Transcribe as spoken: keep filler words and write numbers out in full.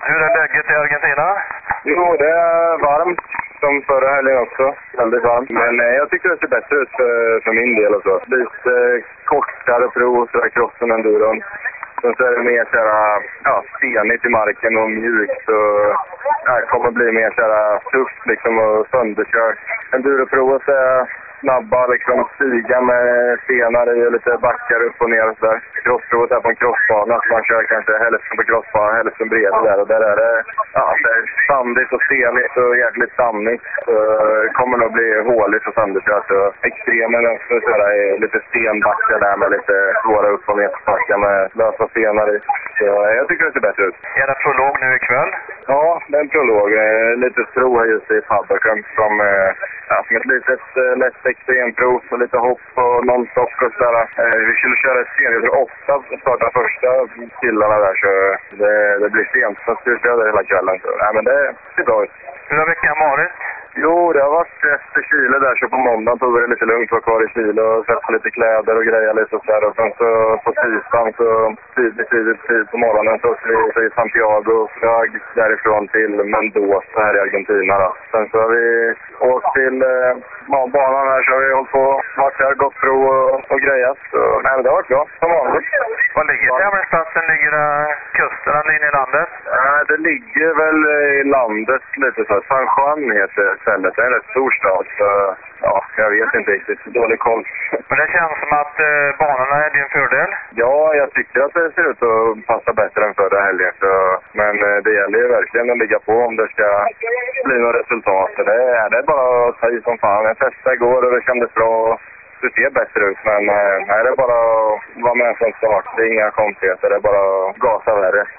Hur är läget i Argentina? Jo, det är varmt som förra helgen också. Väldigt varmt. Men eh, jag tycker det ser bättre ut för, för min del också. Lite eh, kortare prov sådär crossen enduron. Sen så är det mer såhär, ja, stenigt i marken och mjukt. Så det kommer bli mer såhär tufft liksom och sönderkört. Enduroprovet är snabba, liksom stiga med stenar i och lite backar upp och ner och sådär. Crossprovet är på en crossbana, så man kör kanske hälften på crossbana, hälften bred där. Och där är det, ja, det är sandigt och stenigt och jäkligt dammigt. Så det kommer nog bli håligt och sönderkört. Och extremen också sådär är lite stenbackar där med lite svåra upp- och nedbackar med lösa stenar i. Så jag tycker det ser bättre ut. Är det prolog nu ikväll? Ja, det är en prolog. Lite tro här just i Fabberkamp som, ja, som ett litet lätt extremprov och lite hopp och non-stop och sådär. Vi skulle köra ett sten, jag tror åtta och starta första killarna där, så det, det blir sent. Så ska vi köra det hela kvällen. Så, ja, men det ser bra ut. Hur har veckan varit? Jo, det har varit efter Chile där, så på måndagen tog vi det lite lugnt, var kvar i Chile och sätta lite kläder och grejer lite och sådär. Och sen så på tisdagen så tidigt, tidigt, tidigt på morgonen så åkte vi till Santiago och flög därifrån till Mendoza här i Argentina då. Sen så har vi åkt till eh, banan här, så har vi hållit på, varit där, gått prov och, och grejat. Så nej, det har varit bra, som vanligt. Var ligger tävlingsplatsen? Ligger det kusten eller inne i landet? Nej, det ligger väl i landet lite så. San Juan heter stället. Det är en rätt stor stad. Så, ja, jag vet inte riktigt. Dålig koll. Men det känns som att eh, banorna är din fördel? Ja, jag tycker att det ser ut att passa bättre än förra helgen. Så, men eh, det gäller ju verkligen att ligga på om det ska bli något resultat. Det är, det är bara att ta i som fan. Jag testade igår och det kändes bra. Det ser bättre ut, men eh, nej, det är bara att vara med från start. Det är inga konstigheter. Det är bara att gasa värre.